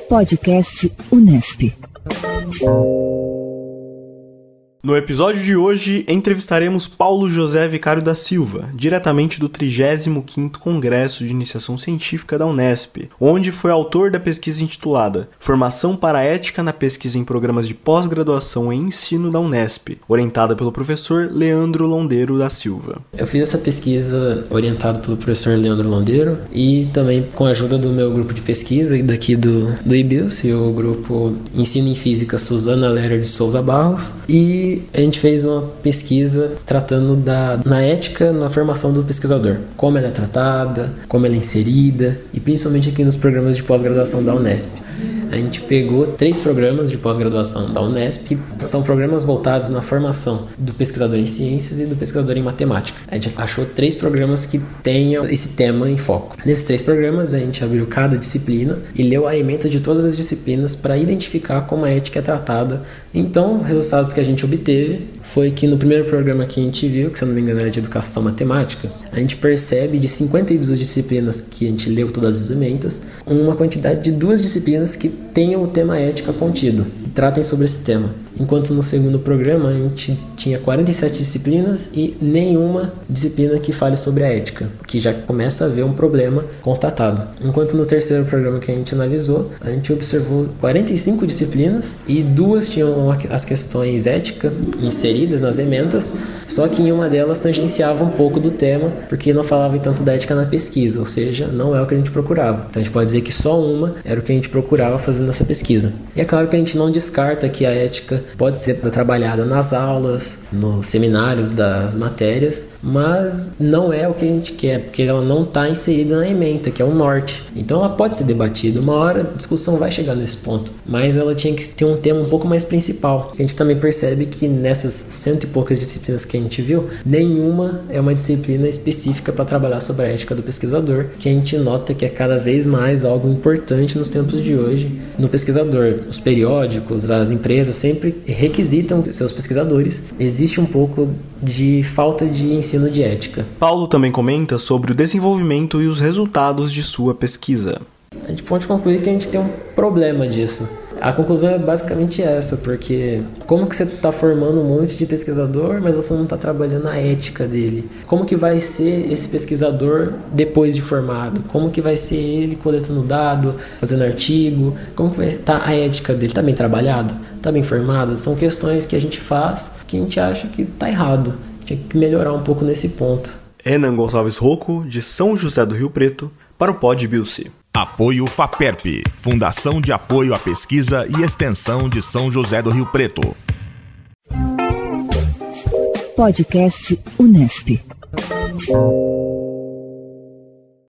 Podcast Unesp. No episódio de hoje, entrevistaremos Paulo José Vicário da Silva, diretamente do 35º Congresso de Iniciação Científica da Unesp, onde foi autor da pesquisa intitulada Formação para a Ética na Pesquisa em Programas de Pós-Graduação em Ensino da Unesp, orientada pelo professor Leandro Londeiro da Silva. Eu fiz essa pesquisa orientada pelo professor Leandro Londeiro e também com a ajuda do meu grupo de pesquisa daqui do IBILS, o grupo Ensino em Física Suzana Lerer de Souza Barros, e a gente fez uma pesquisa tratando na ética na formação do pesquisador. Como ela é tratada, como ela é inserida e principalmente aqui nos programas de pós-graduação da Unesp. A gente pegou 3 programas de pós-graduação da Unesp, que são programas voltados na formação do pesquisador em ciências e do pesquisador em matemática. A gente achou 3 programas que tenham esse tema em foco. Nesses 3 programas, a gente abriu cada disciplina e leu a ementa de todas as disciplinas para identificar como a ética é tratada. Então, os resultados que a gente obteve foi que no primeiro programa que a gente viu, que se eu não me engano era de educação matemática, a gente percebe de 52 disciplinas que a gente leu todas as ementas, uma quantidade de 2 disciplinas que tenham o tema ética contido, tratem sobre esse tema. Enquanto no segundo programa a gente tinha 47 disciplinas e nenhuma disciplina que fale sobre a ética, que já começa a haver um problema constatado. Enquanto no terceiro programa que a gente analisou, a gente observou 45 disciplinas e 2 tinham as questões ética inseridas nas ementas, só que em uma delas tangenciava um pouco do tema, porque não falava tanto da ética na pesquisa, ou seja, não é o que a gente procurava. Então a gente pode dizer que só uma era o que a gente procurava fazendo essa pesquisa. E é claro que a gente não descarta que a ética pode ser trabalhada nas aulas, nos seminários das matérias, mas não é o que a gente quer, porque ela não está inserida na ementa, que é o norte. Então ela pode ser debatida, uma hora a discussão vai chegar nesse ponto, mas ela tinha que ter um tema um pouco mais principal. A gente também percebe que nessas 100 e poucas disciplinas que a gente viu, nenhuma é uma disciplina específica para trabalhar sobre a ética do pesquisador, que a gente nota que é cada vez mais algo importante nos tempos de hoje no pesquisador. Os periódicos, as empresas sempre requisitam seus pesquisadores. Existe um pouco de falta de ensino de ética. Paulo também comenta sobre o desenvolvimento e os resultados de sua pesquisa. A gente pode concluir que a gente tem um problema disso. A conclusão é basicamente essa, porque como que você está formando um monte de pesquisador, mas você não está trabalhando a ética dele? Como que vai ser esse pesquisador depois de formado? Como que vai ser ele coletando dado, fazendo artigo? Como que vai estar a ética dele? Está bem trabalhado? Está bem formado? São questões que a gente faz que a gente acha que está errado. Tinha que melhorar um pouco nesse ponto. Renan Gonçalves Rocco, de São José do Rio Preto, para o Pod Bilce. Apoio FAPERP, Fundação de Apoio à Pesquisa e Extensão de São José do Rio Preto. Podcast Unesp.